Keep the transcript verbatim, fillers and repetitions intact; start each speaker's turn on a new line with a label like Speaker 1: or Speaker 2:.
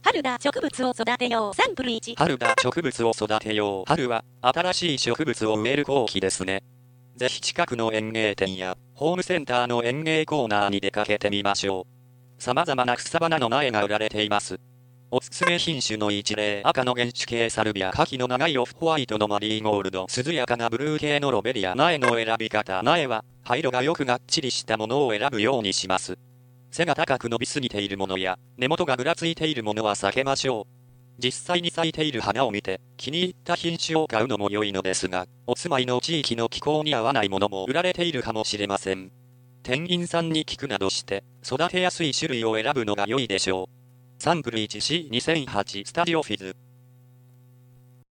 Speaker 1: 春が植物を育てよう。サンプルいち。
Speaker 2: 春が植物を育てよう。春は新しい植物を植える後期ですね。ぜひ近くの園芸店やホームセンターの園芸コーナーに出かけてみましょう。様々な草花の苗が売られています。おすすめ品種の一例、赤の原種系サルビア、花期の長いオフホワイトのマリーゴールド、涼やかなブルー系のロベリア。苗の選び方。苗は葉色がよくがっちりしたものを選ぶようにします。背が高く伸びすぎているものや根元がぐらついているものは避けましょう。実際に咲いている花を見て気に入った品種を買うのも良いのですが、お住まいの地域の気候に合わないものも売られているかもしれません。店員さんに聞くなどして育てやすい種類を選ぶのが良いでしょう。サンプル いちシーにせんはち スタジオフィズ。